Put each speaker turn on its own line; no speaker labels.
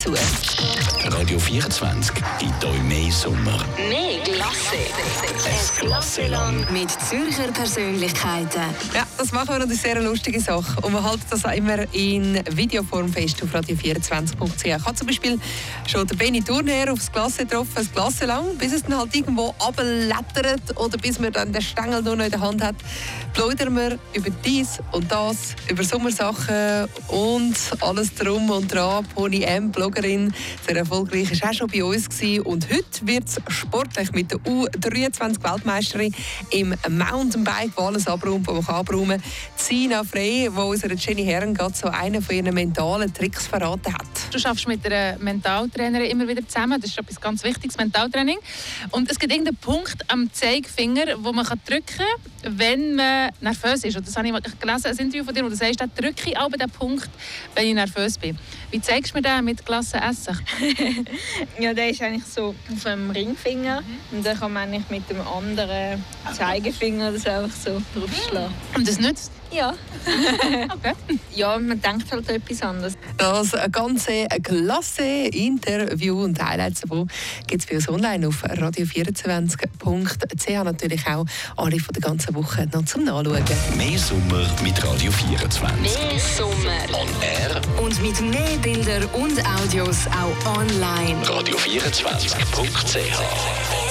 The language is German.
zu.
Radio 24 gibt euch mehr Sommer.
Mehr Klasse.
Ein Klasse lang.
Mit Zürcher Persönlichkeiten.
Ja, das machen wir und das ist eine sehr lustige Sache. Und man hält das auch immer in Videoform fest auf radio24.ch. Ich habe zum Beispiel schon den Benny Thurnherr aufs Klasse getroffen, ein Klasse lang, bis es dann halt irgendwo runterlettert oder bis man dann den Stängel nur noch in der Hand hat. Plaudern wir über dies und das, über Sommersachen und alles drum und dran. Pony M, Bloggerin, sehr erfolgreich, ist auch schon bei uns gewesen. Und heute wird es sportlich mit der U23-Weltmeisterin im Mountainbike, wo alles abräumt, wo man abräumen kann. Sina Frey, die unserer Jenny Herren gerade so einen von ihren mentalen Tricks verraten hat.
Du arbeitest mit einer Mentaltrainerin immer wieder zusammen. Das ist etwas ganz Wichtiges, Mentaltraining. Und es gibt irgendeinen Punkt am Zeigefinger, wo man drücken kann, wenn man nervös ist. Und das habe ich gelesen, ein Interview von dir, wo du sagst, da drücke ich aber den Punkt, wenn ich nervös bin. Wie zeigst du mir den mit Glasse Essig?
Ja, der ist eigentlich so auf dem Ringfinger. Und dann kann man eigentlich mit dem anderen Zeigefinger das einfach so draufschlagen.
Und das nützt?
Ja.
Okay.
Ja, man denkt halt etwas anderes.
Das ganze Klasse-Interview und Highlights davon gibt es bei uns online auf radio24.ch. Natürlich auch alle von der ganzen Woche noch zum Nachschauen.
Mehr Sommer mit Radio 24.
Mehr Sommer.
On Air.
Und mit mehr Bildern und Audios auch online.
Radio24.ch